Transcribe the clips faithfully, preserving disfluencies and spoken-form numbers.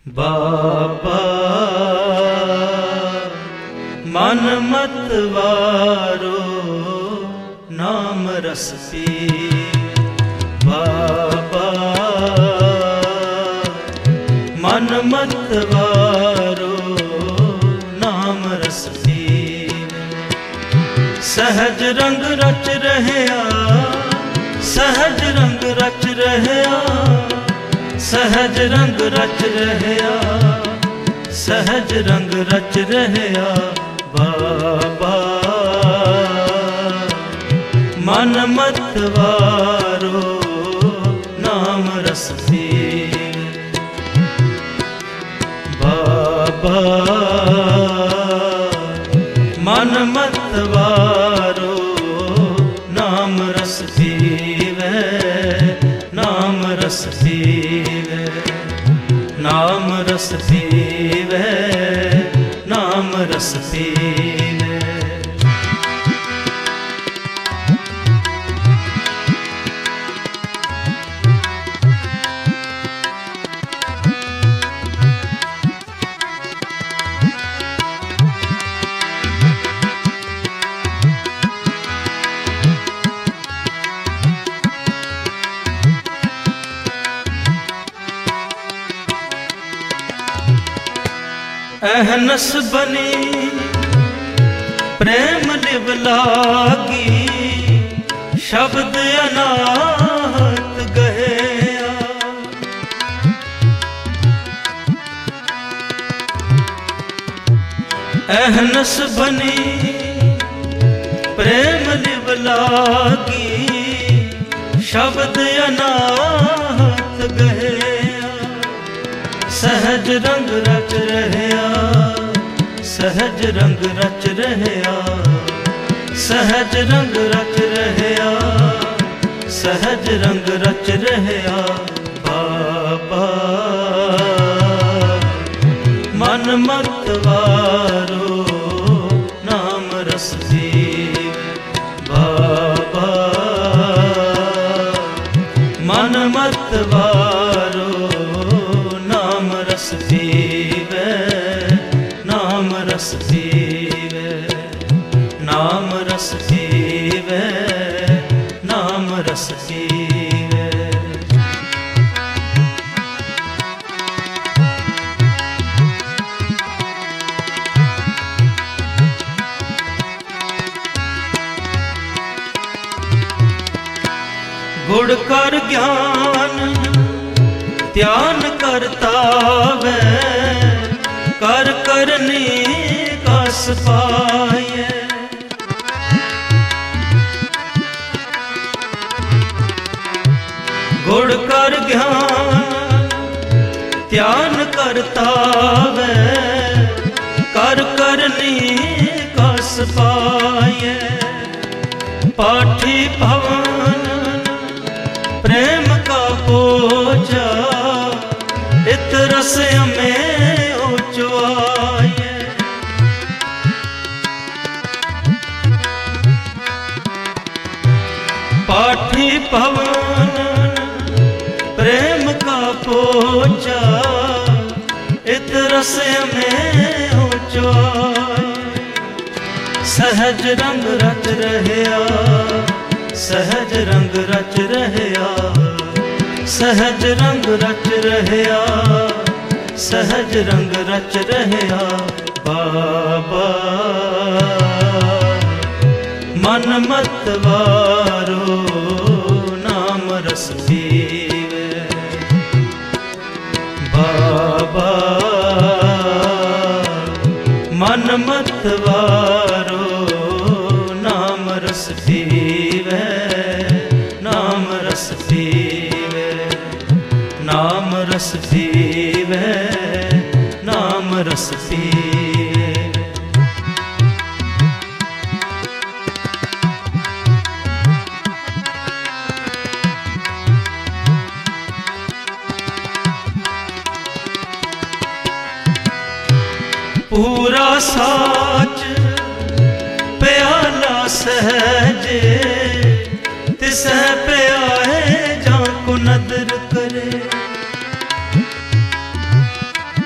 बाबा मन मत वारो नाम रस पी। बाबा मन मत वारो नाम रस पी। सहज रंग रच रहया, सहज रंग रच रहया, सहज रंग रच रहया, सहज रंग रच रहया। बाबा मन मत वारो नाम रस पी। बाबा मन मत वारो नाम रस पीवे, नाम रस पीवे, नाम रस पीवे, नाम रस पीवे। अहनस बनी प्रेम लिव लागी, शब्द अनाहत गया। अहनस बनी प्रेम लिव लागी, शब्द अनाहत गया। सहज रंग रच रहया, सहज रंग रच रहया, सहज रंग रच रहया, सहज रंग रच रहया। बाबा मन मत वारो नाम रस पी। बाबा मन मत वारो नाम रस पीवे, नाम रस पीवे, नाम रस पीवे, नाम रस पीवे। गुड़ कर ज्ञान ध्यान करता वै, कर करनी कस पाए। गुड़ कर ज्ञान ध्यान करता वै, कर करनी कस पाए। पाठी भवन प्रेम का पोचा, इत रस में उचवाए। पाठी पवन प्रेम का पोचा, इत रस में उचवाए। सहज रंग रच रहया, सहज रंग रच रहया, सहज रंग रच रहया, सहज रंग रच रहया। बाबा मन मत वारो नाम रस पीवे। बाबा मन मत वारो नाम रस पीवे, नाम रस पीवे, नाम रस पीवे, नाम रस पीवे। पूरा साच प्याला सहजे, तिसह प्याए जाको नदर करे।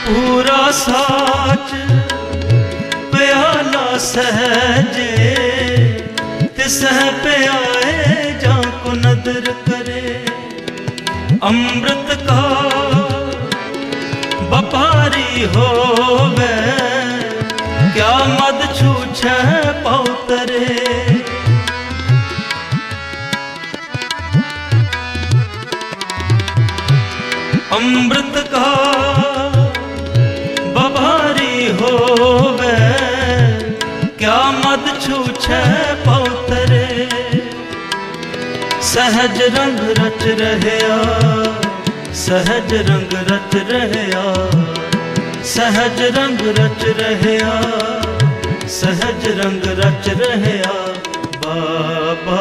पूरा साच प्याला सहजे तिसह प्याए जाको नदर करे। अमृत का व्यापारी होवे क्या मद छूछे पौतरे। अमृत का व्यापारी होवे क्या मद छूछे पौतरे। सहज रंग रच रहया सहज रंग रच रहया सहज रंग रच रहया सहज रंग रच रहया। बाबा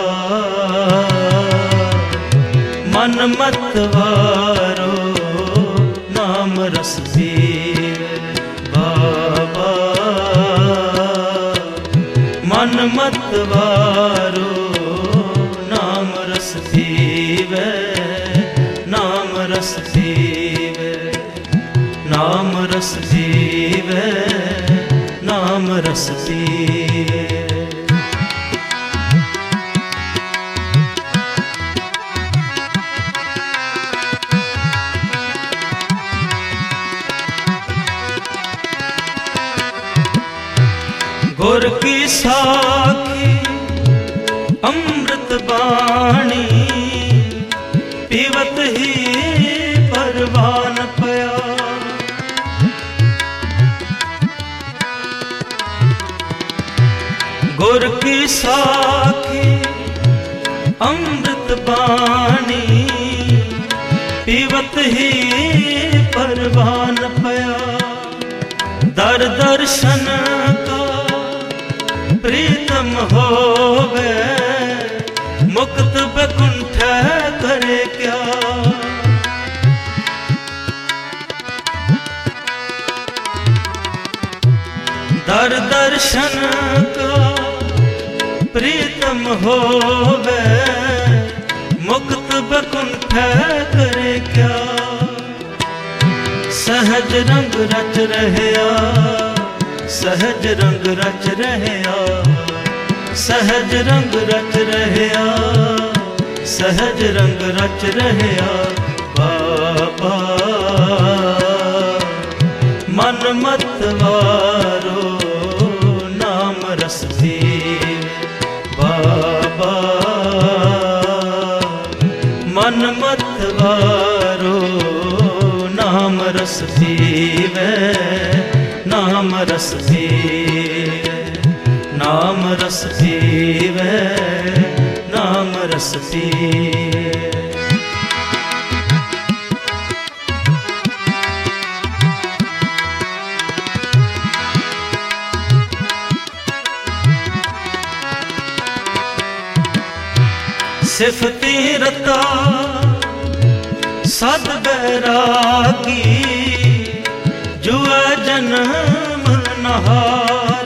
मन मतवारो नाम रस पीवे। बाबा मन मतवारो नाम रस पीवे नाम रस पीवे नाम रस पीवे नाम रस पीवे। गुर की साखी अमृत बाणी पीवत ही परवान पया। गुर की साखी अमृत बाणी पीवत ही परवान पया। दर दर्शन का प्रीतम होवे मुक्त बकुंठ करे क्या। दर दर्शन का प्रीतम होवे मुक्त बकुंठ करे क्या। सहज रंग रच रहया सहज रंग रच रहया सहज रंग रच रहया सहज रंग रच रहया। बाबा मन मतवारो नाम रस पीवे। बाबा मन मतवारो नाम रस पीवे नाम रस पीवे नाम रस पीवे नाम रस पीवे। सिफती रता सद बैरागी जुआ जन्म नहार।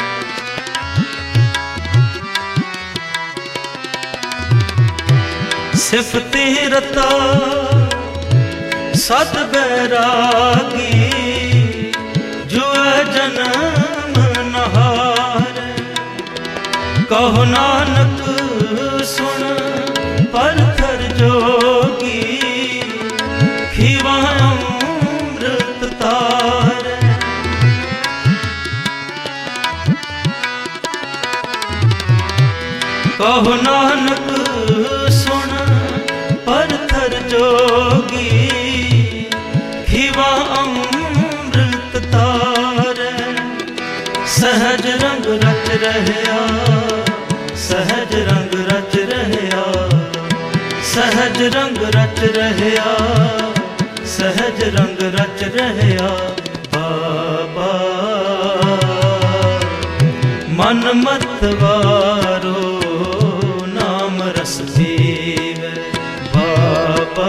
सिफती रता सद बैरागी जुआ जन्म नहार। कहो नानक सुन परथर जोगी खीवा अमृत तार। कहो नानक सुन परथर जोगी खीवा अमृत तार। सहज रंग रच रहया सहज रंग रच रहया सहज रंग रच रहया सहज रंग रच रहया। बाबा मन मतवारो नाम रस पीवे। बाबा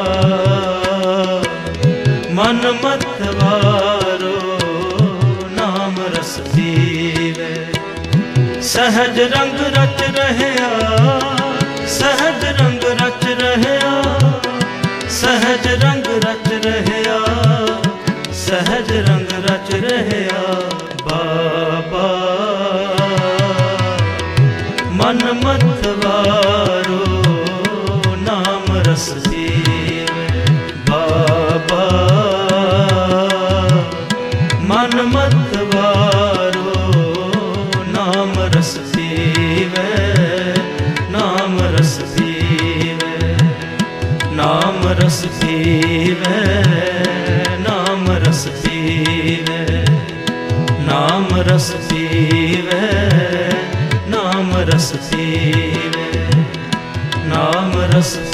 मन मतवारो नाम रस पीवे। सहज रंग रच रहया सहज रंग रच रहया सहज रंग रच रहया सहज रस पीवे। बाबा मन मत वारो नाम रस पीवे, नाम रस पीवे, नाम रस पीवे, नाम रस पीवे, नाम रस पीवे, नाम रस पीवे, नाम रस